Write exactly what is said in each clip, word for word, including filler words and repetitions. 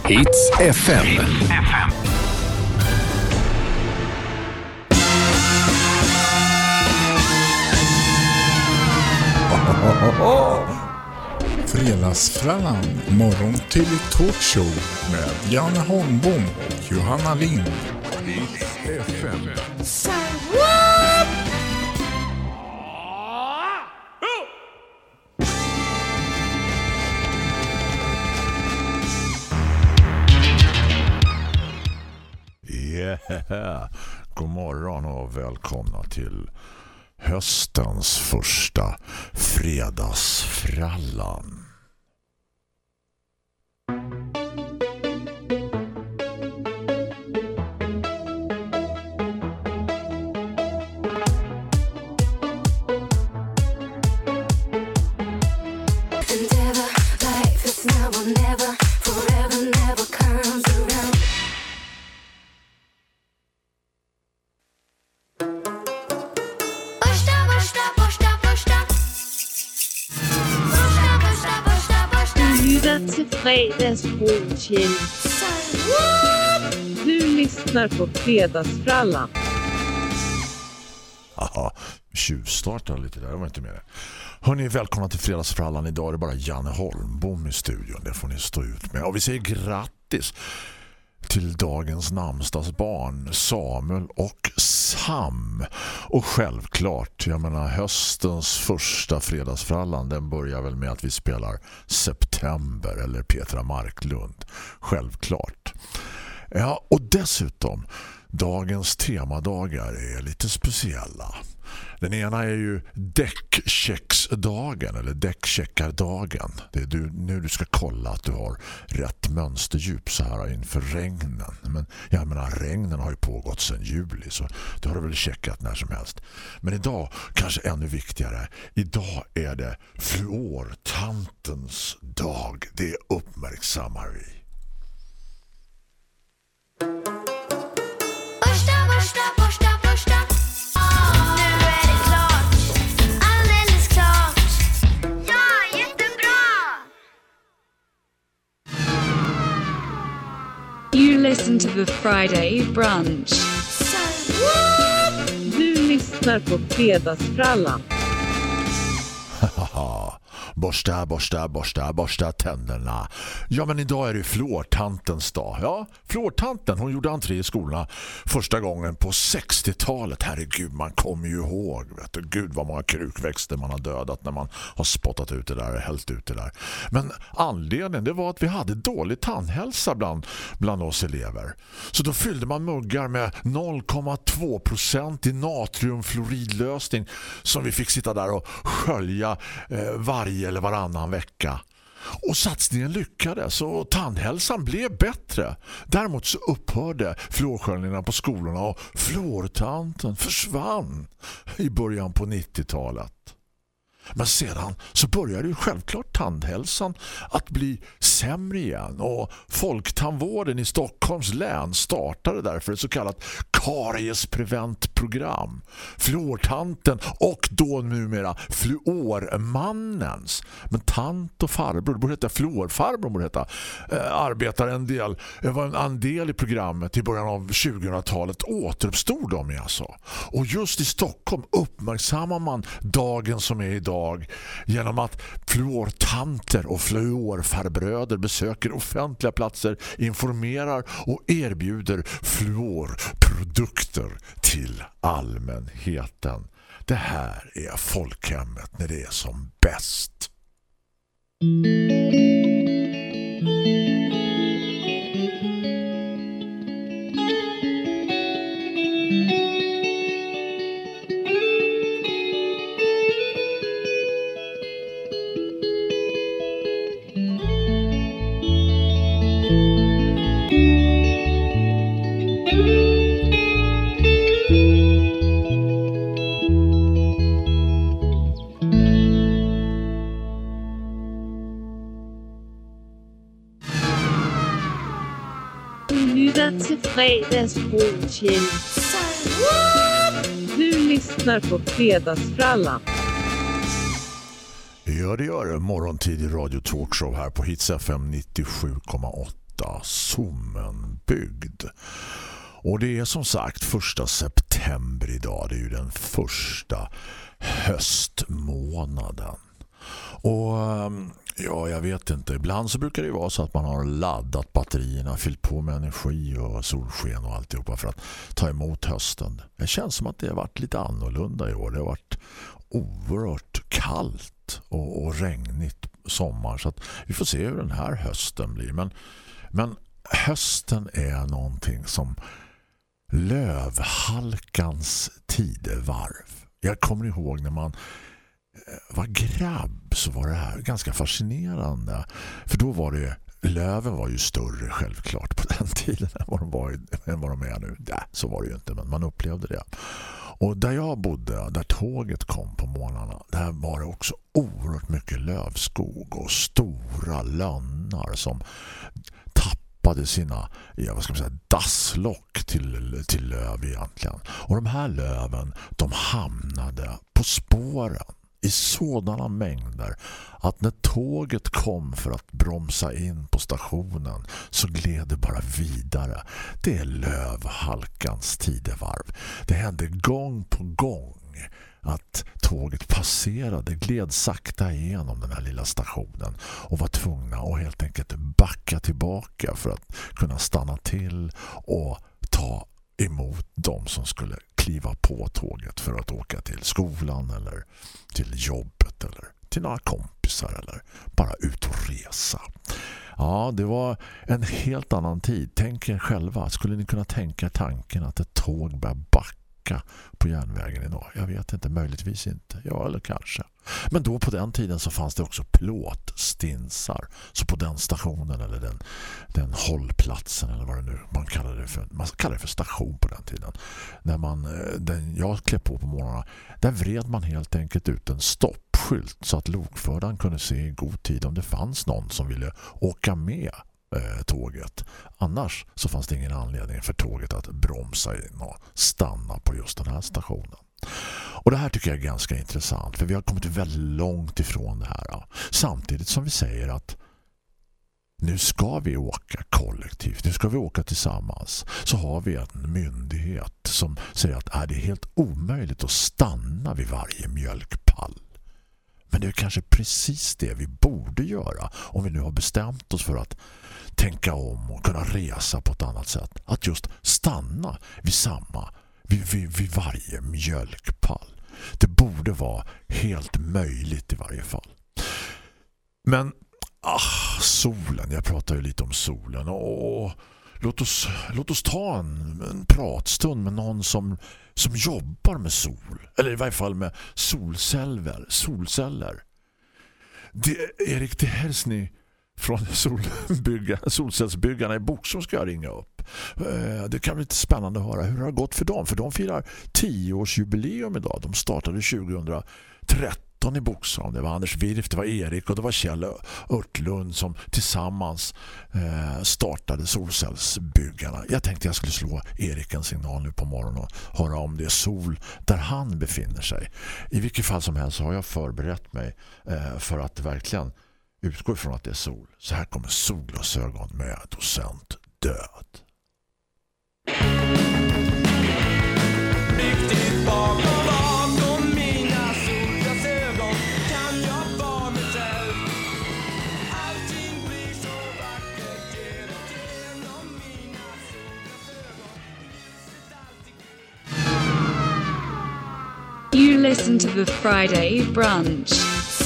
Hits F M. Fredagsfrallan, morgon till talkshow med Janne Holmbom och Johanna Lind. Hits F M. Yeah. God morgon och välkomna till höstens första fredagsfrallan. Fredagsbrotjäl. Du lyssnar på fredagsfrallan. Haha, tjuvstartar lite där, jag var inte med det. Hörrni, välkomna till fredagsfrallan. Idag är det bara Janne Holmbom i studion. Det får ni stå ut med. Och vi säger grattis till dagens namnsdagsbarn Samuel och Sam. Och självklart, jag menar höstens första fredagsfrallan, den börjar väl med att vi spelar September eller Petra Marklund. Självklart. Ja, och dessutom dagens temadagar är lite speciella. Den ena är ju däckchecksdagen eller däckcheckardagen. Det är du, nu du ska kolla att du har rätt mönsterdjup så här inför regnen. Men jag menar, regnen har ju pågått sedan juli, så det har du väl checkat när som helst. Men idag, kanske ännu viktigare, idag är det fluortantens dag. Det uppmärksammar vi. You listen to the Friday brunch. Du lyssnar på fredagsfrallan. Haha. Borsta, borsta, borsta, borsta tänderna. Ja, men idag är det fluortantens dag. Ja, fluortanten, hon gjorde entré i skolorna första gången på sextiotalet. Herregud, man kommer ju ihåg. Vet du, gud vad många krukväxter man har dödat när man har spottat ut det där och hällt ut det där. Men anledningen, det var att vi hade dålig tandhälsa bland, bland oss elever. Så då fyllde man muggar med noll komma två procent i natriumfluoridlösning som vi fick sitta där och skölja eh, varje eller varannan vecka. Och satsningen lyckades och tandhälsan blev bättre. Däremot så upphörde fluorsköljningarna på skolorna och fluortanten försvann i början på nittiotalet. Men sedan så började ju självklart tandhälsan att bli sämre igen, och Folktandvården i Stockholms län startade därför ett så kallat kariespreventprogram. Fluortanten och då numera fluormannens, men tant och farbror, det borde heta fluorfarbror, borde heta, äh, arbetar en del, det var en andel i programmet i början av tjugohundratalet, återuppstod de i alltså. Och just i Stockholm uppmärksammar man dagen som är idag genom att fluortanter och fluorfarbröder besöker offentliga platser, informerar och erbjuder fluorprodukter till allmänheten. Det här är folkhemmet när det är som bäst. Till fredagsbrotjäl. Du lyssnar på fredagsfrallan. Ja, det gör det. Morgontid i radio talkshow här på Hits F M nittiosju komma åtta. åtta, Sommenbygd. Och det är som sagt första september idag. Det är ju den första höstmånaden. Och ja, jag vet inte. Ibland så brukar det vara så att man har laddat batterierna, fyllt på med energi och solsken och alltihopa för att ta emot hösten. Det känns som att det har varit lite annorlunda i år. Det har varit oerhört kallt och, och regnigt sommar. Så att vi får se hur den här hösten blir. Men, men hösten är någonting som lövhalkans tidevarv. Jag kommer ihåg när man var grabb så var det här ganska fascinerande. För då var det, löven var ju större självklart på den tiden än vad de, var, än vad de är nu. Ja, så var det ju inte, men man upplevde det. Och där jag bodde, där tåget kom på morgnarna, där var det också oerhört mycket lövskog och stora lönnar som tappade sina, ja, vad ska man säga, dasslock till, till löv egentligen. Och de här löven, de hamnade på spåren i sådana mängder att när tåget kom för att bromsa in på stationen så gled det bara vidare. Det är lövhalkans tidevarv. Det hände gång på gång att tåget passerade, gled sakta igenom den här lilla stationen och var tvungna att helt enkelt backa tillbaka för att kunna stanna till och ta emot de som skulle kliva på tåget för att åka till skolan eller till jobbet eller till några kompisar eller bara ut och resa. Ja, det var en helt annan tid. Tänk er själva, skulle ni kunna tänka tanken att ett tåg börjar backa på järnvägen idag? Jag vet inte, möjligtvis inte. Ja, eller kanske. Men då på den tiden så fanns det också plåtstinsar. Så på den stationen eller den, den hållplatsen eller vad det nu man kallar det för, man kallar det för station på den tiden. När man, den jag klev på på morgonen, där vred man helt enkelt ut en stoppskylt så att lokföraren kunde se i god tid om det fanns någon som ville åka med eh, tåget. Annars så fanns det ingen anledning för tåget att bromsa in och stanna på just den här stationen. Och det här tycker jag är ganska intressant, för vi har kommit väldigt långt ifrån det här. Samtidigt som vi säger att nu ska vi åka kollektivt, nu ska vi åka tillsammans, så har vi en myndighet som säger att är det är helt omöjligt att stanna vid varje mjölkpall. Men det är kanske precis det vi borde göra om vi nu har bestämt oss för att tänka om och kunna resa på ett annat sätt. Att just stanna vid samma Vid, vid, vid varje mjölkpall. Det borde vara helt möjligt i varje fall. Men ah, solen, jag pratar ju lite om solen och låt oss, låt oss ta en, en pratstund med någon som, som jobbar med sol, eller i varje fall med solceller, solceller. Det är Erik de Hersny från solbygga, solcellsbyggarna i Boxholm ska jag ringa upp. Det kan bli lite spännande att höra hur det har gått för dem. För de firar tioårsjubileum idag. De startade tjugohundratretton i Boxholm. Det var Anders Wirf, det var Erik och det var Kjell Örtlund som tillsammans startade solcellsbyggarna. Jag tänkte jag skulle slå Erik en signal nu på morgonen och höra om det är sol där han befinner sig. I vilket fall som helst så har jag förberett mig för att verkligen utgå ifrån att det är sol. Så här kommer solglasögon med docent Död. Riktigt bakom bakom mina solglasögon kan jag vara mig själv. Allting blir så vackert genom mina solglasögon. You listen to the Friday brunch.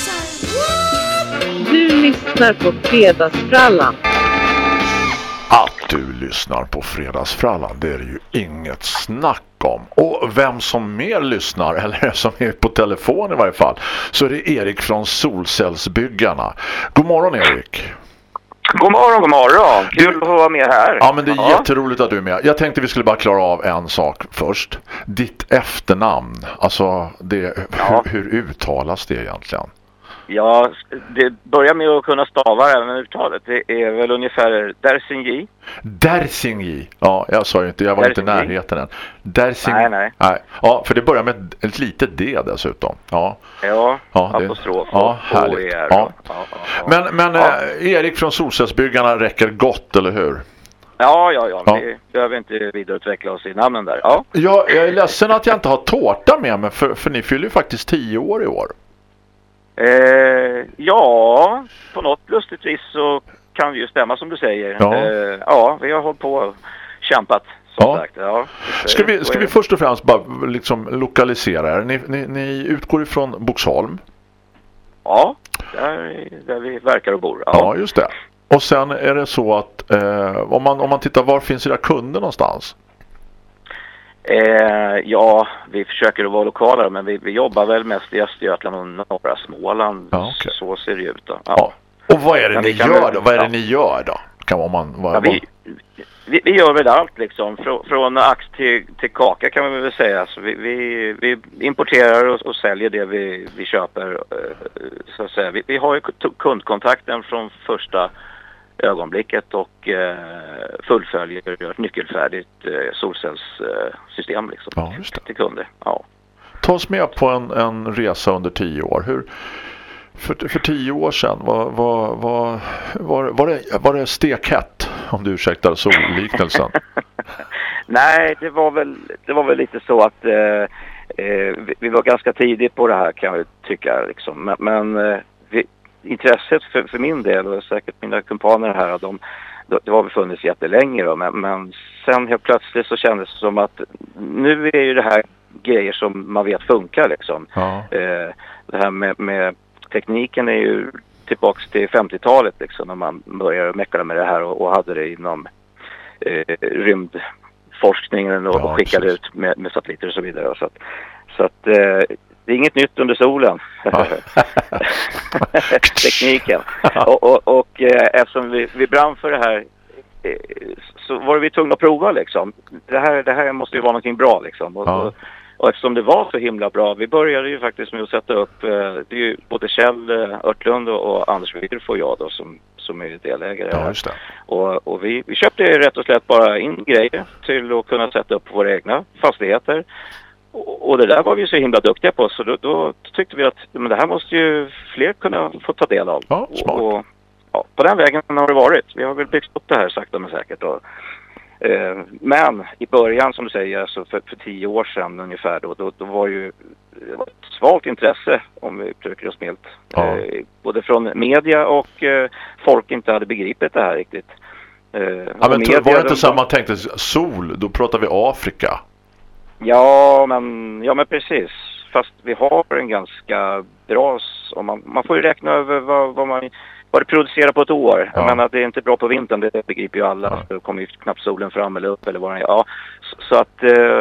Du lyssnar på Fredagsfrallan. Att du lyssnar på Fredagsfrallan, det är det ju inget snack om. Och vem som mer lyssnar, eller som är på telefon i varje fall, så är det Erik från Solcellsbyggarna. God morgon Erik. God morgon, god morgon. Kul att få vara med här. Ja, men det är ja. jätteroligt att du är med. Jag tänkte vi skulle bara klara av en sak först. Ditt efternamn, alltså det, Ja. hur, hur uttalas det egentligen? Ja, det börjar med att kunna stava även uttalet. Det är väl ungefär Dersingi. Dersingi. Ja, jag sa ju inte, jag var Dersingi. inte i närheten än. Dersingi. Nej, nej. nej. Ja, för det börjar med ett, ett litet D dessutom. Ja, Ja, ja det, apostrof. ja, och härligt. O E R. Ja. Ja, ja, ja. Men, men Ja. eh, Erik från Solcellsbyggarna räcker gott, eller hur? Ja, ja, ja. Ja. Vi behöver inte vidareutveckla oss i namnen där. Ja. Ja, jag är ledsen att jag inte har tårta med mig, för, för ni fyller ju faktiskt tio år i år. Eh, ja, på något lustigt vis så kan vi ju stämma som du säger. Ja. Eh, ja, vi har hållit på och kämpat som Ja. sagt. Ja. Ska vi, ska vi först och främst bara liksom lokalisera er? Ni, ni, ni utgår ifrån Boxholm? Ja, där, där vi verkar och bor. Ja, Ja. just det. Och sen är det så att eh, om, man, om man tittar, var finns era kunder någonstans? Eh, ja, vi försöker att vara lokalare, men vi, vi jobbar väl mest i Östergötland och norra Småland. Ja, okej. Så ser det ut då. Ja. Ja. Och vad är det Men ni vi kan gör väl- då? Vad är det ja. ni gör då? Kan man, man, vad, Ja, vi, vi, vi gör väl allt liksom, från, från ax till, till kaka kan man väl säga. Så vi, vi, vi importerar och, och säljer det vi, vi köper. eh, Så att säga. Vi, vi har ju kundkontakten från första ögonblicket och eh, fullföljer ett nyckelfärdigt eh, solcellssystem liksom, Ja, just det. till kunder. Ja. Ta oss med på en, en resa under tio år. Hur, för, för tio år sedan var, var, var, var, var, det, var det stekhett, om du ursäktar solliknelsen? Nej, det var väl det var väl lite så att eh, eh, vi, vi var ganska tidigt på det här kan jag tycka liksom. Men, men eh, vi, intresset för, för min del och säkert mina kumpaner här, de, de, det har väl funnits jättelänge då, men, men sen helt plötsligt så kändes det som att nu är ju det här grejer som man vet funkar liksom. Ja. Eh, det här med, med tekniken är ju tillbaks till femtiotalet liksom, när man började mecka med det här och, och hade det inom eh, rymdforskningen och, Ja, och skickade precis. ut med, med satelliter och så vidare. Så att, så att eh, det är inget nytt under solen. Ja. Tekniken. Och, och, och eh, eftersom vi, vi brann för det här eh, så var vi tvungna att prova liksom. Det här, det här måste ju vara någonting bra liksom. Och, Ja. och, och eftersom det var så himla bra, vi började ju faktiskt med att sätta upp, eh, det är ju både Kjell eh, Örtlund och, och Anders Wirf och jag då som, som är delägare. Ja, här. just det. Och, och vi, vi köpte rätt och slätt bara in grejer till att kunna sätta upp våra egna fastigheter. Och, och det där var vi så himla duktiga på, så då, då tyckte vi att men det här måste ju fler kunna få ta del av. Ja, smart. Och, och, ja, på den vägen har det varit. Vi har väl byggt upp det här sakta men säkert. Och, eh, men i början, som du säger, alltså för, för tio år sedan ungefär, då, då, då var ju det var ett svalt intresse, om vi uttrycker oss milt. Ja. Eh, både från media och eh, folk inte hade begripit det här riktigt. Eh, Ja, men media, var det inte de- så man tänkte sol, då pratar vi Afrika. Ja, men, ja, men precis. Fast vi har en ganska bra... s- Om man, man får ju räkna över vad, vad, man, vad det producerar på ett år. Ja. Jag menar att det är inte bra på vintern, det begriper ju alla. Ja. Då kommer ju knappt solen fram eller upp eller vad det är. Ja, så, så att... Eh,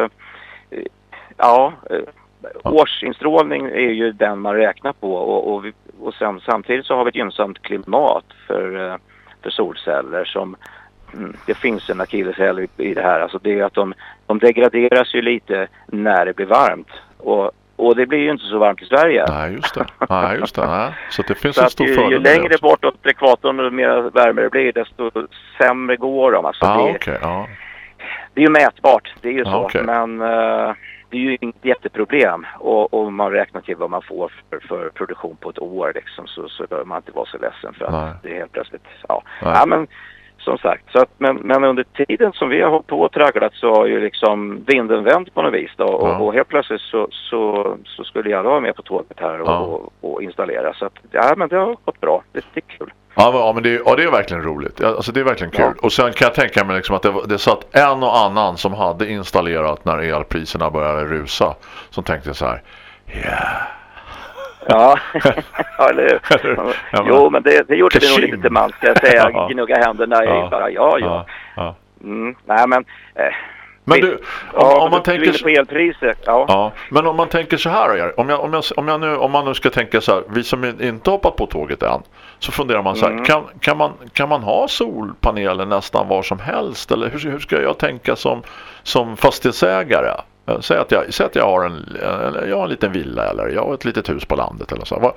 ja, eh, årsinstrålning är ju den man räknar på. Och, och, vi, och sen, samtidigt så har vi ett gynnsamt klimat för, eh, för solceller som... Mm, det finns en akilleshäl i, i det här. Alltså det är att de, de degraderas ju lite när det blir varmt. Och, och det blir ju inte så varmt i Sverige. Nej, just det. Nej, just det. Nej. Så det finns Så en att stor ju, fördel ju med det längre också. bortåt ekvatorn och mer värme det blir, desto sämre går de. Alltså Ah, det, okej. Ja. det är ju mätbart, det är ju Ja, så. okej. Men uh, det är ju inget jätteproblem. Och, och man räknar till vad man får för, för produktion på ett år liksom, så, så bör man inte vara så ledsen för att Nej. det är helt plötsligt... Ja, Nej. ja men... Som sagt, så att, men, men under tiden som vi har hållit på och tragglat så har ju liksom vinden vänt på något vis då, och, Ja. och helt plötsligt så, så, så skulle jag vara med på tåget här och, Ja. och, och installera. Så att, ja, men det har gått bra. Det är kul. Ja, men, ja, men det, är- ja, det är verkligen roligt. Ja, alltså, det är verkligen kul. Ja. Och sen kan jag tänka mig liksom att det, var- det satt en och annan som hade installerat när elpriserna började rusa. Som tänkte så här, yeah. Ja, ja eller hur? Ja, men- Jo, men det, det gjorde vi nog Kaching. lite till man, ska jag säga. Ja. Gnugga händerna i Ja. bara, ja, ja. Ja, ja. Mm, nej, men... Eh, Men visst. du, om, ja, om man du är inne tänker... på elpriset, ja. Ja, men om man tänker så här, Erik, om jag, om jag, om jag nu, om man nu ska tänka så här, vi som inte hoppat på tåget än, så funderar man så här, Mm. kan, kan, man, kan man ha solpaneler nästan var som helst, eller hur, hur ska jag tänka som, som fastighetsägare? Säg att jag, säg att jag har en, jag har en liten villa eller jag har ett litet hus på landet eller så. Vad,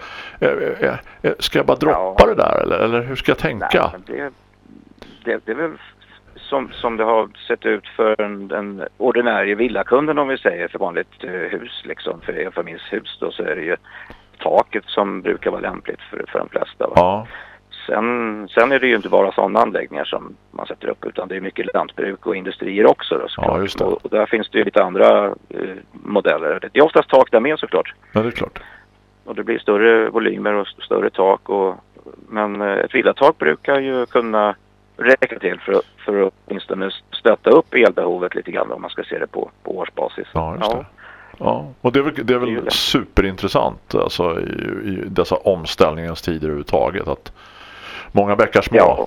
ska jag bara droppa ja. det där eller, eller hur ska jag tänka? Nej, men det, det, det är väl som, som det har sett ut för en, en ordinär villakunden, om vi säger, för vanligt hus liksom, för enfamiljshus då, så är det ju taket som brukar vara lämpligt för, för de flesta. Va? Ja. Sen, sen är det ju inte bara sådana anläggningar som man sätter upp, utan det är mycket lantbruk och industrier också då, såklart. Ja, just det. Och, och där finns det ju lite andra eh, modeller. Det är oftast tak där med, såklart. Ja, det är klart. Och det blir större volymer och större tak. Och, men eh, ett villatak brukar ju kunna räcka till för, för att åtminstone stötta upp elbehovet lite grann, om man ska se det på, på årsbasis. Ja, just det. Ja. Ja, och det är väl, det är väl det är superintressant alltså, i, i dessa omställningens tider överhuvudtaget, att många bäckar små. Ja,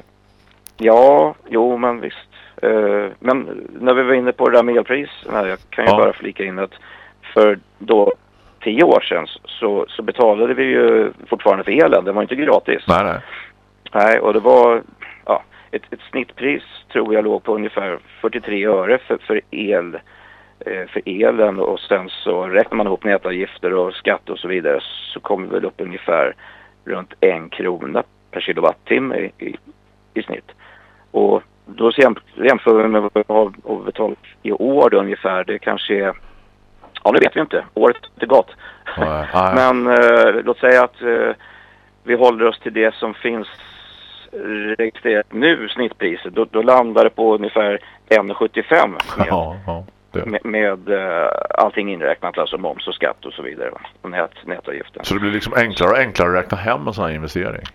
ja jo men visst. Uh, men när vi var inne på det där med elpris, nej, jag kan ju ja. bara flika in att för då tio år sedan så, så betalade vi ju fortfarande för elen. Det var inte gratis. Nej, nej. Nej, och det var ja, ett, ett snittpris tror jag låg på ungefär fyrtiotre öre för, för el. för elen, och sen så räknar man ihop nätavgifter och skatt och så vidare, så kommer vi väl upp ungefär runt en krona per kilowattimme i, i, i snitt. Och då jämför vi med vad vi har betalat i år då ungefär, det kanske är, ja nu vet vi inte, året är inte gått. Nej, nej. Men eh, låt säga att eh, vi håller oss till det som finns registrerat nu, snittpriset, då, då landar det på ungefär en sjuttiofem med. Ja, ja. Med, med uh, allting inräknat, alltså moms och skatt och så vidare, och nät, nätavgiften. Så det blir liksom enklare och enklare att räkna hem en sån här investering?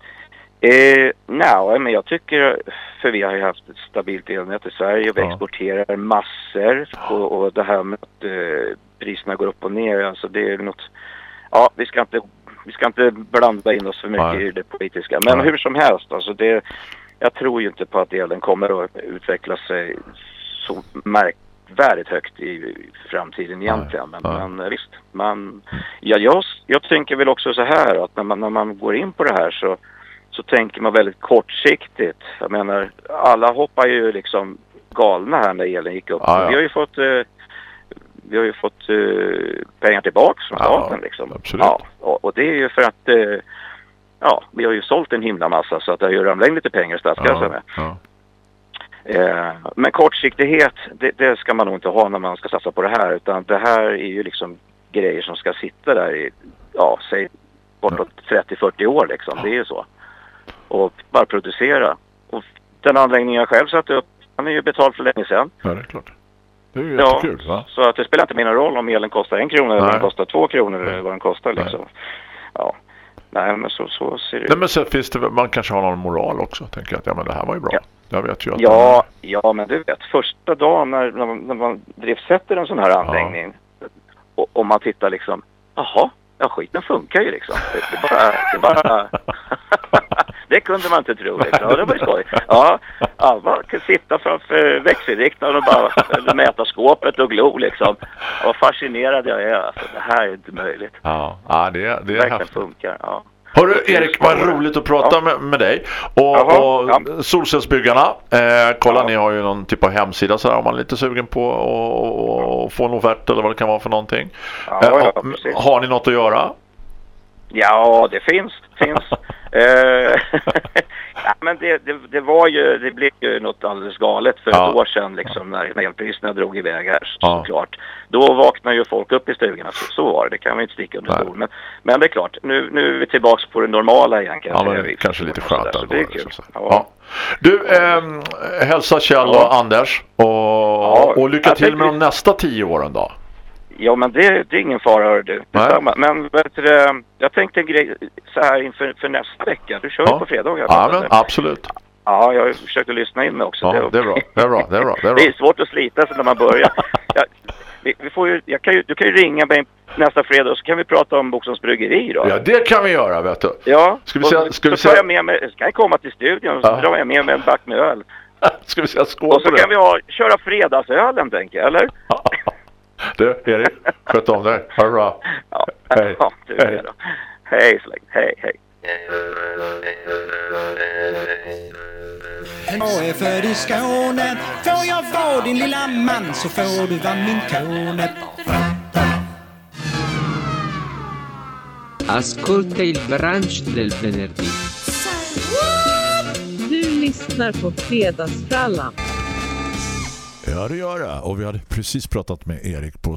Eh, nej, men jag tycker, för vi har ju haft ett stabilt elnät i Sverige och vi ja. exporterar massor, och, och det här med att eh, priserna går upp och ner, alltså det är något, ja, vi ska inte, vi ska inte blanda in oss för mycket nej. i det politiska, men nej. hur som helst, alltså det, jag tror ju inte på att elen kommer att utveckla sig så märkligt väldigt högt i framtiden egentligen. Nej, men, nej. men visst, man, ja, jag, jag tänker väl också så här att när man, när man går in på det här så, så tänker man väldigt kortsiktigt. Jag menar, alla hoppar ju liksom galna här när elen gick upp. Ja, ja. Vi har ju fått, eh, vi har ju fått eh, pengar tillbaks från staten. Ja, liksom. Absolut. Ja, och, och det är ju för att eh, ja, vi har ju sålt en himla massa, så att det har ju ramlat in lite pengar i statskassan ja, med. ja. Eh, men kortsiktighet, det, det ska man nog inte ha när man ska satsa på det här, utan det här är ju liksom grejer som ska sitta där i, ja, säg bortåt trettio till fyrtio år liksom, det är ju så. Och bara producera. Och den anläggningen jag själv satte upp, den är ju betald för länge sedan. Ja, det är klart. Det är ju jättekul, ja, va? Så att det spelar inte min roll om elen kostar en krona eller om den kostar två kronor eller vad den kostar liksom. Nej. Ja. Nej, men så, så ser det ut. Nej, men så finns det, man kanske har någon moral också, tänker jag, att ja, men det här var ju bra. Ja. Jag vet ju att ja, man... ja, men du vet, första dagen när, när, man, när man driftsätter en sån här anläggning, ja. och, och man tittar liksom, jaha, ja, skiten funkar ju liksom. Det, det bara, det bara det kunde man inte tro liksom. Ja, det var ju skoj. Ja, ja, man kan sitta framför växelriktaren och bara mäta skåpet och glo liksom. Vad fascinerad jag är. Alltså, det här är inte möjligt. Ja, ja det, är, det är häftigt. Funkar, ja. Hörru Erik, vad roligt att prata ja. med, med dig. Och, Jaha, och ja. Solcellsbyggarna, eh, kolla ja. ni har ju någon typ av hemsida så här, om man är lite sugen på att få en offert eller vad det kan vara för någonting. Ja, ja, eh, har ni något att göra? Ja, det finns. finns. eh, ja, men det, det, det var ju, det blev ju något alldeles galet för ja. ett år sedan liksom, när elpriserna drog iväg här, så, ja. såklart. Då vaknar ju folk upp i stugorna, så, så var det, det kan vi inte sticka under stol. Men, men det är klart, nu, nu är vi tillbaka på det normala igen. Ja, men det är kanske lite skönt där, så det är kul. Ja. Ja. Du, eh, hälsa Kjell ja. och Anders och, ja. och lycka till med de nästa tio åren då. Ja, men det, det är ingen fara, hör du. Men vet du, jag tänkte en grej så här inför för nästa vecka. Du kör ja. på fredagar. Ja, men absolut. Ja, jag har försökt att lyssna in mig också. Ja, det, det är bra. Det är bra. Det är bra. Det är, bra. Det är svårt att slita sig när man börjar. Jag, vi, vi får ju, jag kan ju, du kan ju ringa mig nästa fredag och så kan vi prata om Boxholms bryggeri då. Ja, det kan vi göra, vet du. Ja, ska vi säga, ska så vi säga... tar jag med mig, ska jag komma till studion och så ja. drar jag med mig en back med öl. Ska vi säga skål och så på kan det? vi ha, köra fredagsölen, tänker jag, eller? Du, Erik, sköt om dig. Ha det bra. Ja, hej. Ja, du hej. Då. Hej, släng. Hej, hej. Jag är född i Skåne. Får jag vara din lilla man så får du vara min kone. Ascolta il brunch del venerdì. Du lyssnar på Fredagsfrallan. Ja, det gör det. Och vi hade precis pratat med Erik på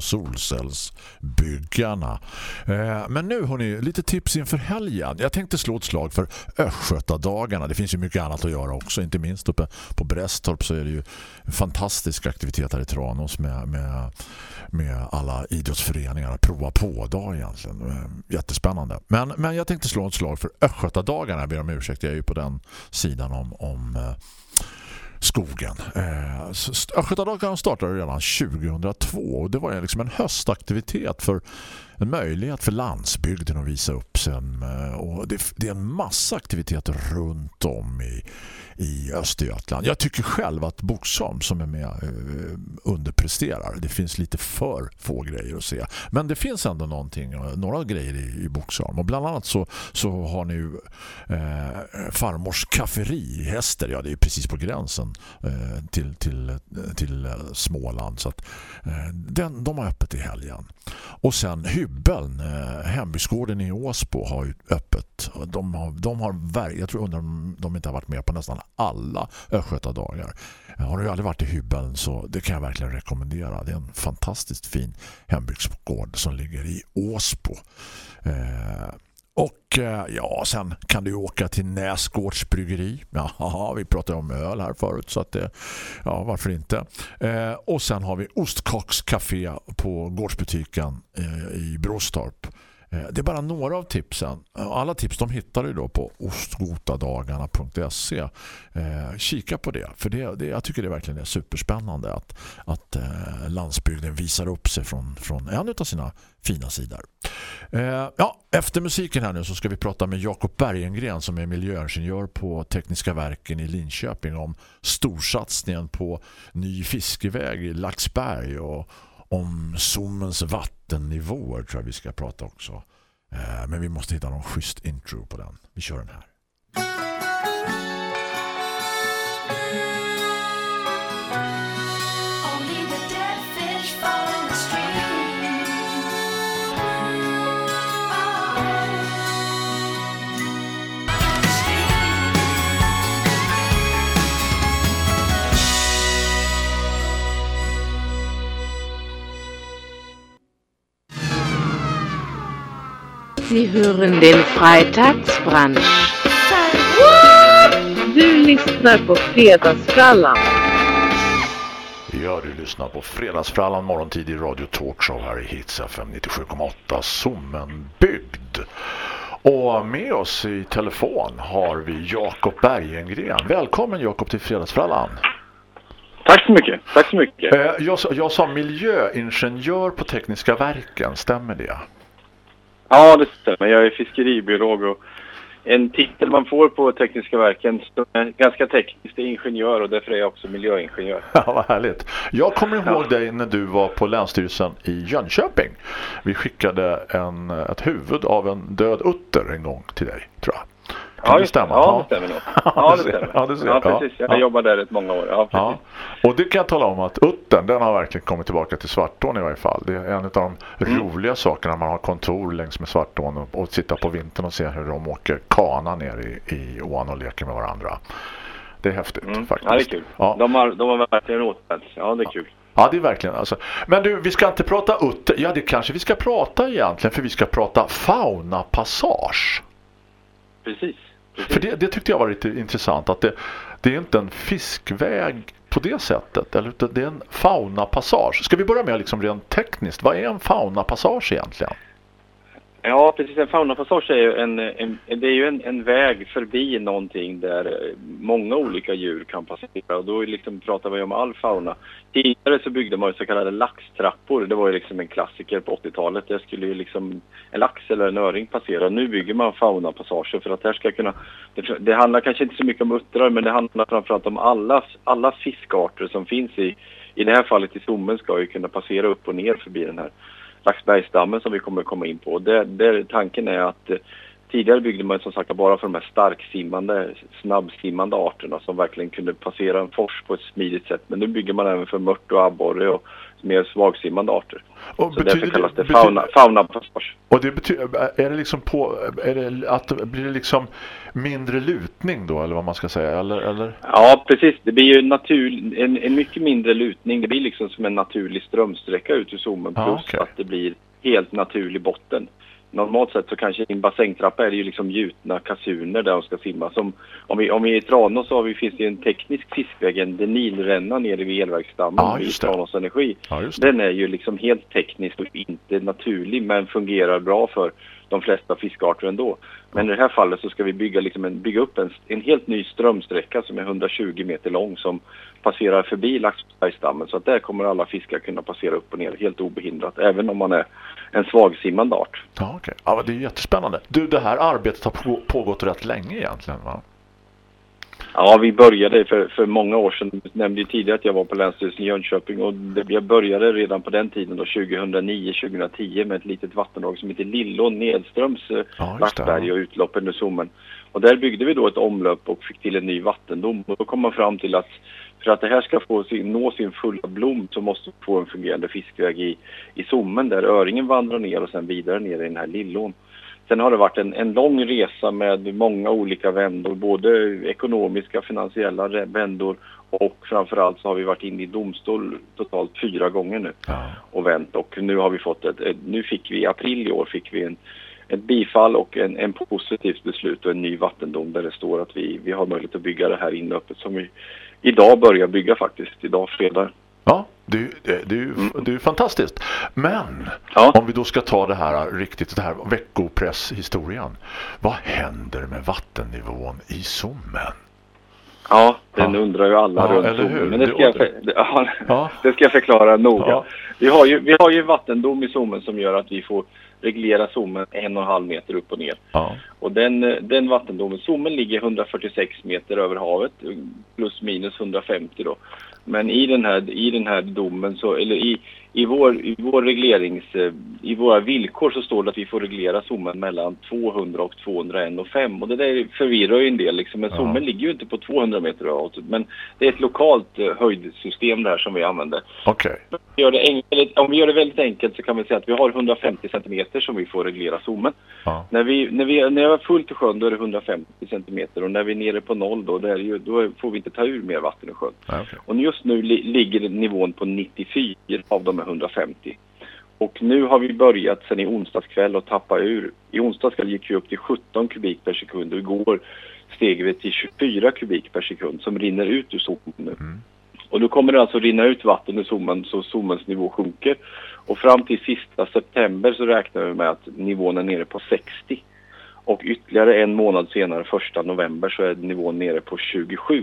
Solcellsbyggarna. Eh, men nu har ni lite tips inför helgen. Jag tänkte slå ett slag för Östgötadagarna. Det finns ju mycket annat att göra också. Inte minst uppe på Brästorp så är det ju fantastiska aktiviteter i Tranås med, med, med alla idrottsföreningar. Prova på-dag egentligen. Eh, jättespännande. Men, men jag tänkte slå ett slag för Östgötadagarna. Jag ber om ursäkt. Jag är ju på den sidan om... om eh, skogen. Eh, Östgötadagarna startade redan tjugohundratvå och det var liksom en höstaktivitet för en möjlighet för landsbygden att visa upp sig. Och det, det är en massa aktiviteter runt om i, i Östergötland. Jag tycker själv att Boxholm som är med eh, underpresterar. Det finns lite för få grejer att se. Men det finns ändå någonting, några grejer i, i Boxholm. Och bland annat så, så har ni ju eh, farmors kafferi i Häster. Ja, det är precis på gränsen eh, till, till, till eh, Småland. Så att, eh, den, de har öppet i helgen. Och sen Hybeln, eh, hembygdsgården i Åsbo har ju öppet. De har, de har jag tror undrar om de inte har varit med på nästan alla Östgötadagar. Har du aldrig varit i Hybeln så det kan jag verkligen rekommendera. Det är en fantastiskt fin hembygdsgård som ligger i Åsbo. Eh, Och ja, sen kan du åka till Näsgårds bryggeri. Ja, vi pratade om öl här förut så att det, ja, varför inte. Eh, och sen har vi Ostkakscafé på gårdsbutiken eh, i Bråstorp. Eh, det är bara några av tipsen. Alla tips de hittar du då på ostgotadagarna punkt se. Eh, kika på det, för det, det, jag tycker det verkligen är superspännande att, att eh, landsbygden visar upp sig från, från en av sina fina sidor. Eh, ja, efter musiken här nu så ska vi prata med Jakob Bergengren som är miljöingenjör på Tekniska verken i Linköping om storsatsningen på ny fiskeväg i Laxberg och om Sommens vattennivåer tror jag vi ska prata också. Eh, men vi måste hitta någon schysst intro på den. Vi kör den här. Sie hören den Freitagsbrunch. Du lyssnar på Fredagsfrallan. Ja, du lyssnar på Fredagsfrallan morgontid i Radio Talkshow här i Hits F M nittiosju komma åtta Sommenbygd. Och med oss i telefon har vi Jakob Bergengren. Välkommen Jakob till Fredagsfrallan. Tack så mycket, tack så mycket. Eh, jag, jag sa miljöingenjör på Tekniska verken, stämmer det? Ja, det stämmer. Jag är fiskeribiolog och en titel man får på Tekniska verken är ganska tekniskt, är ingenjör och därför är jag också miljöingenjör. Ja, vad härligt. Jag kommer ihåg ja. dig när du var på Länsstyrelsen i Jönköping. Vi skickade en, ett huvud av en död utter en gång till dig, tror jag. Kan ja, det stämma? Ja, det stämmer nog. Ja, det stämmer. Ja, det ser. Ja, precis. Jag har ja. jobbat där rätt många år. Ja, precis. Ja. Och det kan jag tala om att uttern, den har verkligen kommit tillbaka till Svartån i varje fall. Det är en av de mm. roliga sakerna man har kontor längs med Svartån och, och sitta på vintern och se hur de åker kana ner i, i ån och leker med varandra. Det är häftigt mm. faktiskt. Ja, det är kul. Ja. De har, de har verkligen återhämtat. Ja, det är kul. Ja, det är verkligen alltså. Men du, vi ska inte prata utter. Ja, det kanske vi ska prata egentligen, för vi ska prata faunapassage. Precis. För det, det tyckte jag var lite intressant att det, det är inte en fiskväg på det sättet, eller det är en faunapassage. Ska vi börja med liksom rent tekniskt, vad är en faunapassage egentligen? Ja, precis. En faunapassage är ju en, en, det är ju en, en väg förbi någonting där många olika djur kan passera. Och då liksom pratar vi om all fauna. Tidigare så byggde man ju så kallade laxtrappor. Det var ju liksom en klassiker på åttiotalet. Där skulle ju liksom en lax eller en öring passera. Nu bygger man faunapassager för att det här ska kunna... Det, det handlar kanske inte så mycket om uttrar, men det handlar framförallt om alla, alla fiskarter som finns i... I det här fallet i Sommen ska ju kunna passera upp och ner förbi den här Laxbergsdammen som vi kommer komma in på. Det, det, tanken är att tidigare byggde man som sagt bara för de här starksimmande, snabbsimmande arterna som verkligen kunde passera en fors på ett smidigt sätt. Men nu bygger man även för mört och abborre och mer svagsimmande arter. Och så därför kallas det fauna, fauna passage. Och det betyder, är det liksom på, är det att, blir det liksom mindre lutning då, eller vad man ska säga, eller? eller? Ja, precis. Det blir ju natur, en, en mycket mindre lutning. Det blir liksom som en naturlig strömsträcka ut ur zoomen, plus ah, okay. att det blir helt naturlig botten. Normalt sett så kanske i en bassängtrappa är det ju liksom gjutna kasuner där de ska simma. Som, om, vi, om vi är i Tranås så har vi, finns det en teknisk fiskväg, en Denilränna nere vid elverksdammen ah, i Tranås Energi. Ah, Den är ju liksom helt teknisk och inte naturlig, men fungerar bra för de flesta fiskarter ändå. Men i det här fallet så ska vi bygga, liksom en, bygga upp en, en helt ny strömsträcka som är hundratjugo meter lång som passerar förbi Laxbergsdammen. Så att där kommer alla fiskar kunna passera upp och ner helt obehindrat, även om man är en svagsimmande art. Ja, okej. Ja, det är jättespännande. Du, det här arbetet har på, pågått rätt länge egentligen, va? Ja, vi började för, för många år sedan. Jag nämnde ju tidigare att jag var på Länsstyrelsen i Jönköping och det, jag började redan på den tiden då, tjugohundraniio tjugohundratio med ett litet vattendrag som heter Lillån nedströms ja, Laxberg och utloppen ur zoomen. Och där byggde vi då ett omlopp och fick till en ny vattendom. Och då kom man fram till att för att det här ska få sin, nå sin fulla blom så måste vi få en fungerande fiskväg i, i zoomen där öringen vandrar ner och sen vidare ner i den här Lillån. Sen har det varit en, en lång resa med många olika vändor, både ekonomiska, finansiella vändor och framförallt så har vi varit inne i domstol totalt fyra gånger nu och vänt. Och nu har vi fått ett, ett nu fick vi i april i år fick vi en, ett bifall och en, en positivt beslut och en ny vattendom där det står att vi, vi har möjlighet att bygga det här inne öppet som vi idag börjar bygga faktiskt, idag fredag. Ja, det, det, det, är ju, det är ju fantastiskt. Men ja. Om vi då ska ta det här riktigt, det här veckopresshistorien. Vad händer med vattennivån i zoomen? Ja, den ja. undrar ju alla ja, runt eller hur? Men det ska, jag, för, ja, ja. det ska jag förklara noga. Ja. Vi har ju, vi har ju vattendom i zoomen som gör att vi får reglera zoomen en och en halv meter upp och ner. Ja. Och den, den vattendomen, zoomen ligger hundrafyrtiosex meter över havet, plus minus hundrafemtio då. Men i den här, i den här domen, så, eller i, i, vår, i vår reglerings, i våra villkor så står det att vi får reglera zoomen mellan tvåhundra och tvåhundraen och fem. Och det där förvirrar ju en del liksom, men zoomen ja. ligger ju inte på tvåhundra meter över havet. Men det är ett lokalt uh, höjdsystem där som vi använder. Okej. Okay. Om vi gör det väldigt enkelt så kan vi säga att vi har hundrafemtio centimeter som vi får reglera zoomen. Ja. När vi, när vi när jag är fullt i sjön då är det hundrafemtio centimeter och när vi är nere på noll då, det är ju, då får vi inte ta ur mer vatten i sjön. Ja, okay. Och just nu li, ligger nivån på nittiofyra av de här hundrafemtio. Och nu har vi börjat sen i onsdagskväll att tappa ur. I onsdagskväll gick vi upp till sjutton kubik per sekund och igår steg vi till tjugofyra kubik per sekund som rinner ut ur zoomen nu. Mm. Och då kommer det alltså rinna ut vatten ur zoomen så zoomens nivå sjunker. Och fram till sista september så räknar vi med att nivån är nere på sextio. Och ytterligare en månad senare, första november, så är nivån nere på tjugosju.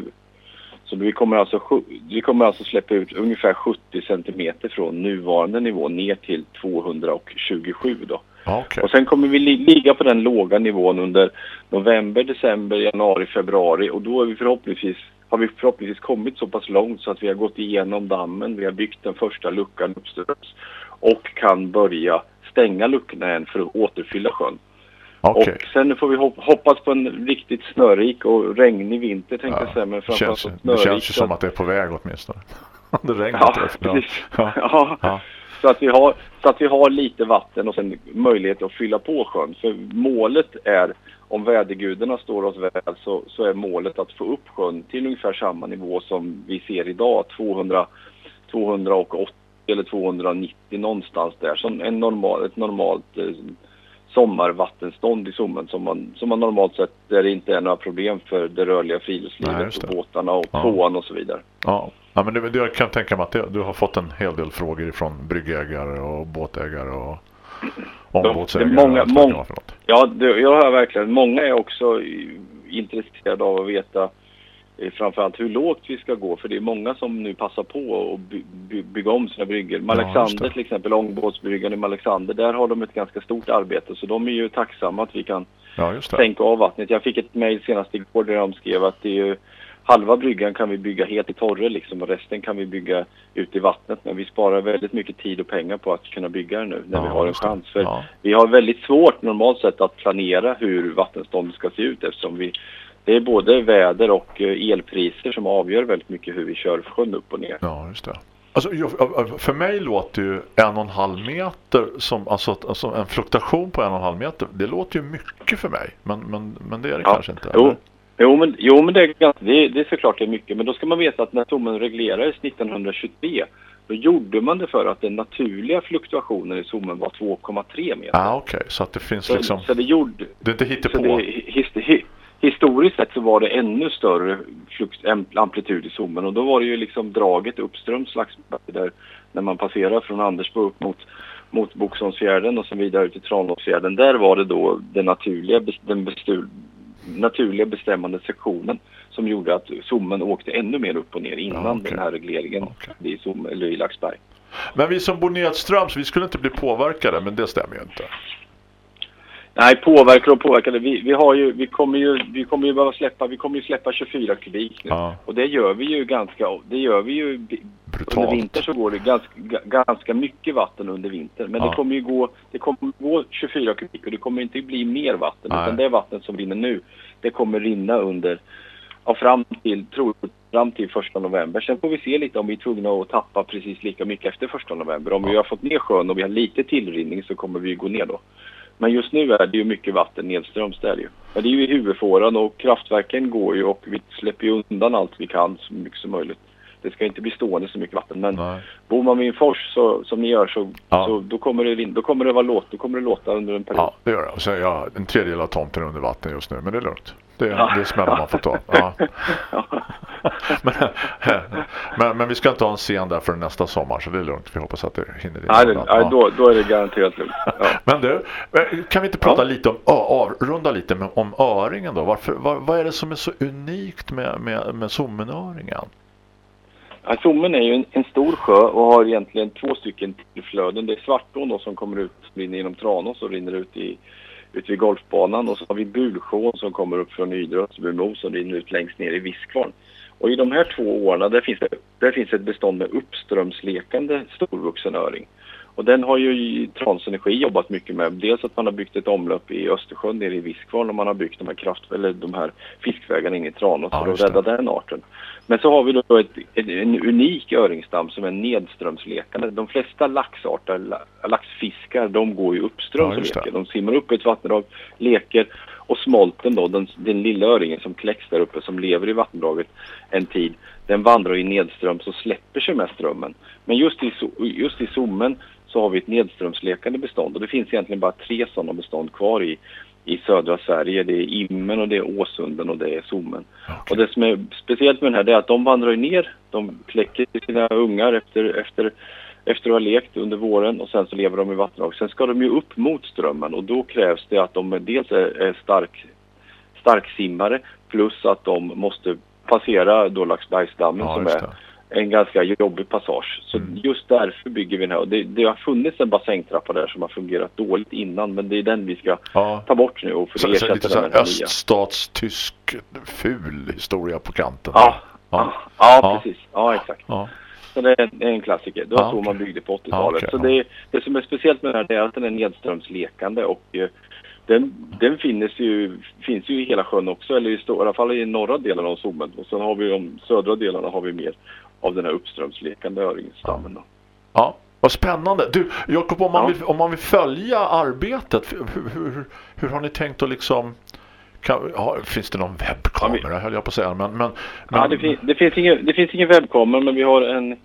Så vi kommer alltså, vi kommer alltså släppa ut ungefär sjuttio centimeter från nuvarande nivå ner till tvåhundratjugosju då. Okay. Och sen kommer vi li- ligga på den låga nivån under november, december, januari, februari. Och då är vi förhoppningsvis, har vi förhoppningsvis kommit så pass långt så att vi har gått igenom dammen. Vi har byggt den första luckan uppströms och kan börja stänga luckorna igen för att återfylla sjön. Okay. Och sen får vi hoppas på en riktigt snörik och regnig vinter tänkte ja, jag säga. Men känns, snörik, det känns ju som att det är på väg åtminstone. Det regnar ja, efter. Precis. Ja. Ja. Ja. Så, att vi har, så att vi har lite vatten och sen möjlighet att fylla på sjön. För målet är, om vädergudarna står oss väl, så, så är målet att få upp sjön till ungefär samma nivå som vi ser idag. tvåhundra, tvåhundraåttio eller tvåhundranittio någonstans där. Som en normal, ett normalt eh, sommarvattenstånd i zoomen som man, som man normalt sett där det inte är några problem för det rörliga friluftslivet. Nej, och båtarna och ja. Tvåan och så vidare. Ja, ja men det, det, jag kan tänka mig att det, du har fått en hel del frågor från bryggägare och båtägare och ombåtsägare. Många, många, ja, det, jag har verkligen. Många är också intresserade av att veta framförallt hur lågt vi ska gå, för det är många som nu passar på att by, by, bygga om sina brygger. Malexander ja, till exempel, ångbåtsbryggan i Malexander, där har de ett ganska stort arbete, så de är ju tacksamma att vi kan ja, sänka av vattnet. Jag fick ett mejl senast igår där de skrev att det är ju halva bryggan kan vi bygga helt i torre liksom, och resten kan vi bygga ut i vattnet. Men vi sparar väldigt mycket tid och pengar på att kunna bygga det nu när ja, vi har en chans. För ja. Vi har väldigt svårt normalt sett att planera hur vattenståndet ska se ut, eftersom vi, det är både väder och elpriser som avgör väldigt mycket hur vi kör sjön upp och ner. Ja, just det. Alltså, för mig låter ju en och en halv meter som, alltså, alltså en fluktuation på en och en halv meter, det låter ju mycket för mig, men, men, men det är det ja. kanske inte. Jo. Jo, men, jo, men det, är ganska, det, det är såklart det är mycket, men då ska man veta att när Sommen reglerades nittonhundratjugotre, då gjorde man det för att den naturliga fluktuationen i Sommen var två komma tre meter. Ja, ah, okej, okay. Så att det finns så, liksom... Så det gjorde... Det är inte hittepå. Det, his, his, historiskt sett så var det ännu större flux, amplitud i Sommen, och då var det ju liksom draget uppströms slags där när man passerar från Andersbo upp mot, mot Boxholmsfjärden och så vidare ut till Tranåsfjärden. Där var det då den naturliga, den bestul, naturliga bestämmande sektionen som gjorde att Sommen åkte ännu mer upp och ner innan ja, okay. den här regleringen okay. i, Sommen, eller i Laxberg. Men vi som bor nedströms, vi skulle inte bli påverkade, men det stämmer ju inte. Nej, påverkar och påverkade. Vi, vi, har ju, vi kommer ju vi kommer ju bara släppa vi kommer ju släppa tjugofyra kubik nu. Ja. Och det gör vi ju ganska det gör vi ju brutalt. Under vinter så går det ganska ganska mycket vatten under vinter, men ja. det kommer ju gå det kommer gå tjugofyra kubik och det kommer inte bli mer vatten. Nej. Utan det vatten som rinner nu, det kommer rinna under ja, fram till tror fram till första november. Sen får vi se lite om vi är tvungna att tappa precis lika mycket efter första november. Om ja. vi har fått ner sjön och vi har lite tillrinning så kommer vi gå ner då. Men just nu är det ju mycket vatten nedströms där ju. Men det är ju i huvudfåran och kraftverken går ju och vi släpper ju undan allt vi kan så mycket som möjligt. Det ska inte bli stående så mycket vatten. Men Nej. bor man vid en fors så, som ni gör så, ja. så då kommer det då kommer det vara låt, då kommer det låta under en period. Ja, det gör det. Och så är jag en tredjedel av tomten under vatten just nu, men det är lugnt. Det, ja. det är smällar man får ta. Ja. men, men, men vi ska inte ha en scen där för nästa sommar, så det är lugnt. Vi hoppas att det hinner in. Nej, det, ja. då, då är det garanterat lugnt. Ja. Men du, kan vi inte prata ja. lite om, avrunda lite med, om öringen då? Varför, vad, vad är det som är så unikt med, med, med Sommenöringen? Ja, Sommen är ju en, en stor sjö och har egentligen två stycken tillflöden. Det är Svartån då som kommer ut, rinner genom Tranås och rinner ut i ut vid golfbanan, och så har vi Bulsjån som kommer upp från Ydrötsbemo som rinner ut längst ner i Viskvarn. Och i de här två åarna där finns det, där finns ett bestånd med uppströmslekande storvuxen öring. Och den har ju Transenergi jobbat mycket med. Dels att man har byggt ett omlopp i Östersjön nere i Viskvarn, och man har byggt de här kraft eller de här fiskvägarna in i Tranås ja, för att rädda den arten. Men så har vi då ett, ett, en unik öringstam som är nedströmslekande. De flesta laxarter, laxfiskar, de går ju uppströms ja, och leker. De simmar upp i ett vattendrag, leker, och smolten då, den, den lilla öringen som kläcks där uppe som lever i vattendraget en tid, den vandrar i nedströms och släpper sig med strömmen. Men just i, just i Sommen så har vi ett nedströmslekande bestånd, och det finns egentligen bara tre sådana bestånd kvar i, i södra Sverige. Det är Immen och det är Åsunden och det är Sommen. Okay. Och det som är speciellt med den här, det är att de vandrar ner, de kläcker sina ungar efter, efter, efter att ha lekt under våren, och sen så lever de i vattendrag. Sen ska de ju upp mot strömmen, och då krävs det att de dels är, är stark, starksimmare, plus att de måste passera då Laxbergsdammen ja, som är en ganska jobbig passage. Så mm. just därför bygger vi den här. Och det, det har funnits en bassängtrappa där som har fungerat dåligt innan, men det är den vi ska ja. ta bort nu och få ersätta lite den här öststatstysk ful historia på kanten. Ja, ja. ja, ja precis. Ja, exakt. Ja. Så det är en klassiker. Det var ja, så okay. man byggde på åttiotalet. Ja, okay, så ja. det, det som är speciellt med den här, det är att den är nedströmslekande, och Den, den finns, ju, finns ju i hela sjön också, eller i, i alla fall i norra delen av Sommen. Och sen har vi de södra delarna har vi mer av den här uppströmslekande öringsstammen. Då. Ja, vad spännande. Du, Jakob, om man, ja. vill, om man vill följa arbetet, hur, hur, hur har ni tänkt att liksom... Kan, ha, finns det någon webbkamera, ja, vi, höll jag på att säga. Men, men, men... Ja, det, fin, det, finns ingen, det finns ingen webbkamera, men vi har en...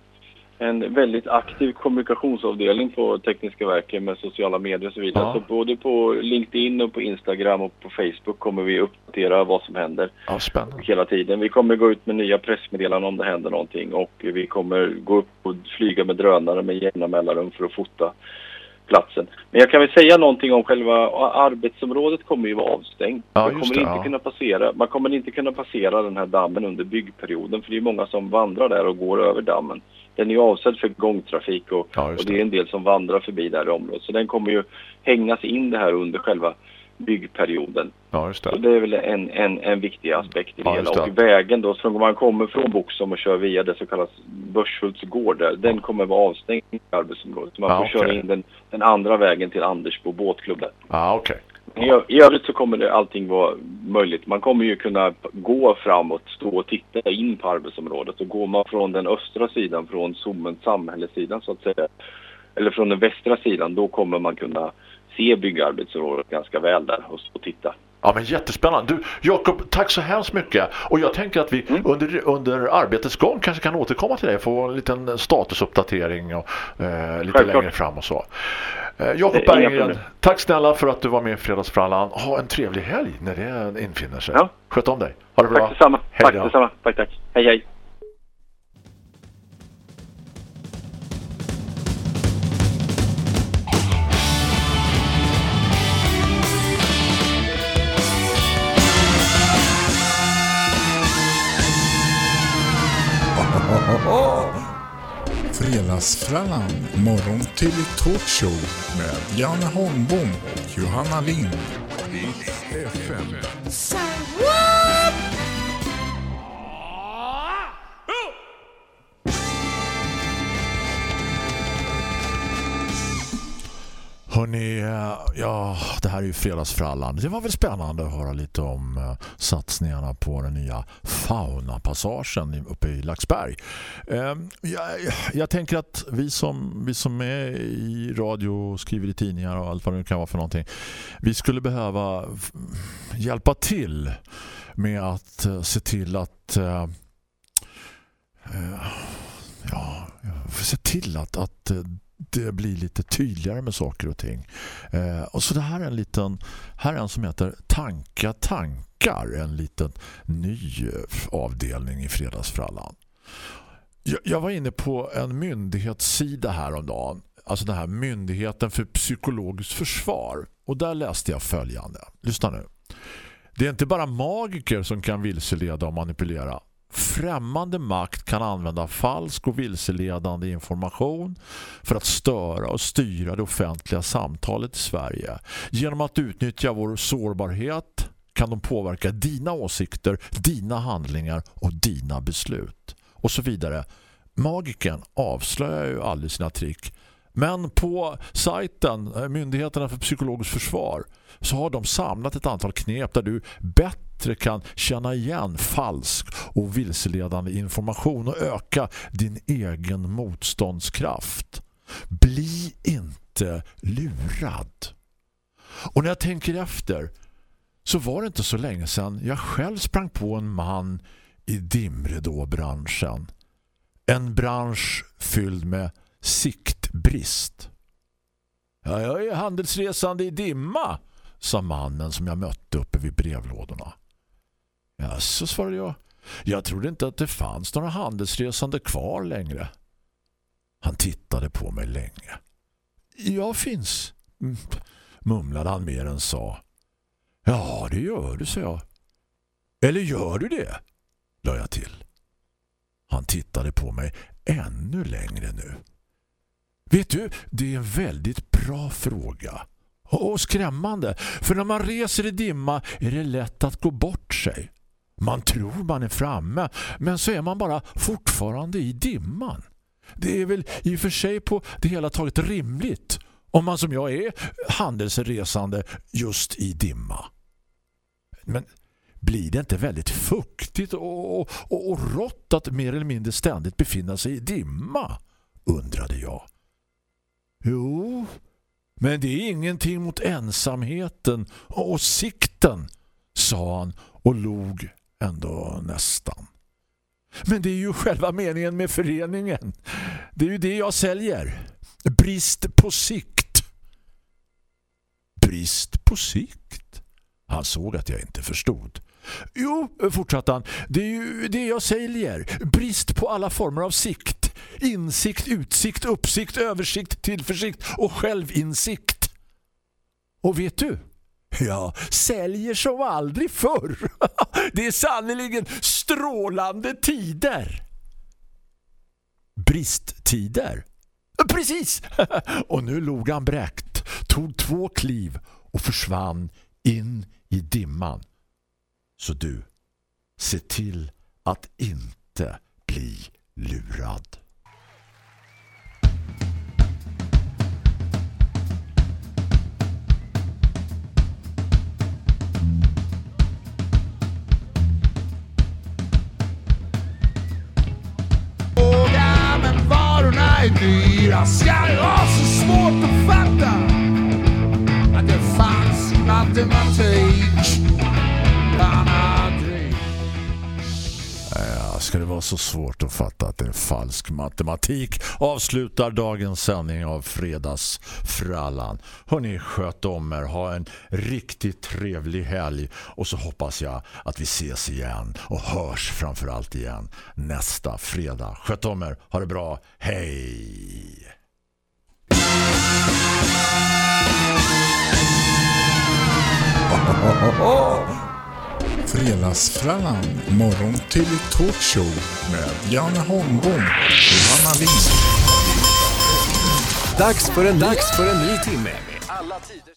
en väldigt aktiv kommunikationsavdelning på Tekniska verket med sociala medier och så vidare. Ja. Så både på LinkedIn och på Instagram och på Facebook kommer vi uppdatera vad som händer ja, spännande. hela tiden. Vi kommer gå ut med nya pressmeddelanden om det händer någonting, och vi kommer gå upp och flyga med drönare med jämna mellanrum för att fota platsen. Men jag kan väl säga någonting om själva arbetsområdet kommer ju vara avstängt. Ja, man, kommer det, inte ja. kunna passera, man kommer inte kunna passera den här dammen under byggperioden, för det är många som vandrar där och går över dammen. Den är ju avsedd för gångtrafik, och, ja, och det är en del som vandrar förbi där i området. Så den kommer ju hängas in det här under själva byggperioden. Ja, just det. Så det är väl en, en, en viktig aspekt i det Ja, hela. just det. Och vägen då, så om man kommer från Boxholm och kör via det så kallas Börshults gård där, den kommer vara avstängd i arbetsområdet. Så man Ja, får okej. köra in den, den andra vägen till Andersbo båtklubb där. Ja, okej. I, I övrigt så kommer det allting vara möjligt. Man kommer ju kunna gå framåt, stå och titta in på arbetsområdet. Och går man från den östra sidan, från Sommens samhällessidan så att säga, eller från den västra sidan, då kommer man kunna se byggarbetsområdet ganska väl där och stå och titta. Ja, men jättespännande. Du, Jakob, tack så hemskt mycket. Och jag tänker att vi mm. under, under arbetets gång kanske kan återkomma till dig och få en liten statusuppdatering och, eh, lite Självklart. längre fram och så. Eh, Jakob Berggren, tack snälla för att du var med i Fredagsfrallan. Ha en trevlig helg när det infinner sig. Ja. Sköt om dig. Ha det bra. Tack detsamma. Hej Tack då. detsamma. Tack, tack. Hej, hej. Fredagsfrallan, morgon till talkshow med Janne Holmbom och Johanna Lind. F M. Hörrni, ja, det här är ju Fredagsfrallan. Det var väl spännande att höra lite om uh, satsningarna på den nya faunapassagen uppe i Laxberg. Uh, jag, jag tänker att vi som, vi som är i radio, skriver i tidningar och allt vad det kan vara för någonting, vi skulle behöva f- hjälpa till med att uh, se till att uh, uh, ja, se till att, att uh, det blir lite tydligare med saker och ting. Eh, och så det här är en liten, här är en som heter Tanka tankar, en liten ny avdelning i Fredagsfrallan. Jag, jag var inne på en myndighetssida häromdagen, alltså den här Myndigheten för psykologiskt försvar, och där läste jag följande. Lyssna nu. Det är inte bara magiker som kan vilseleda och manipulera. Främmande makt kan använda falsk och vilseledande information för att störa och styra det offentliga samtalet i Sverige. Genom att utnyttja vår sårbarhet kan de påverka dina åsikter, dina handlingar och dina beslut. Och så vidare. Magiken avslöjar ju aldrig sina trick. Men på sajten Myndigheterna för psykologiskt försvar så har de samlat ett antal knep där du bättre kan känna igen falsk och vilseledande information och öka din egen motståndskraft. Bli inte lurad. Och när jag tänker efter så var det inte så länge sedan jag själv sprang på en man i dimridåbranschen. En bransch fylld med siktbrist. Ja, jag är handelsresande i dimma, sa mannen som jag mötte uppe vid brevlådorna. Ja, så svarade jag. Jag trodde inte att det fanns några handelsresande kvar längre. Han tittade på mig länge. Jag finns, mumlade han mer än sa. Ja, det gör du, sa jag. Eller gör du det? La jag till. Han tittade på mig ännu längre nu. Vet du, det är en väldigt bra fråga. Och skrämmande, för när man reser i dimma är det lätt att gå bort sig. Man tror man är framme, men så är man bara fortfarande i dimman. Det är väl i och för sig på det hela taget rimligt om man som jag är handelsresande just i dimma. Men blir det inte väldigt fuktigt och, och, och rått att mer eller mindre ständigt befinna sig i dimma? Undrade jag. Jo, men det är ingenting mot ensamheten och sikten, sa han och log ändå nästan. Men det är ju själva meningen med föreningen. Det är ju det jag säljer. Brist på sikt. Brist på sikt? Han såg att jag inte förstod. Jo, fortsatte han, det är ju det jag säljer. Brist på alla former av sikt. Insikt, utsikt, uppsikt, översikt, tillförsikt och självinsikt. Och vet du? Jag säljer som aldrig förr. Det är sannoliken strålande tider. Bristtider? Precis! Och nu låg han bräckt, tog två kliv och försvann in i dimman. Så du, se till att inte bli lurad. Fråga, men varorna är dyra. Ska det vara så svårt att fatta att det fanns matematik? Ja, ska det vara så svårt att fatta att det är falsk matematik? Avslutar dagens sändning av Fredagsfrallan. Hörrni, sköt om er. Ha en riktigt trevlig helg. Och så hoppas jag att vi ses igen och hörs framförallt igen nästa fredag. Sköt om er. Ha det bra. Hej! Fredagsfrallan, morgon till talkshow med Janne Holmbom och Johanna Lind. Dags för en, dags för en ny timme med alla tider.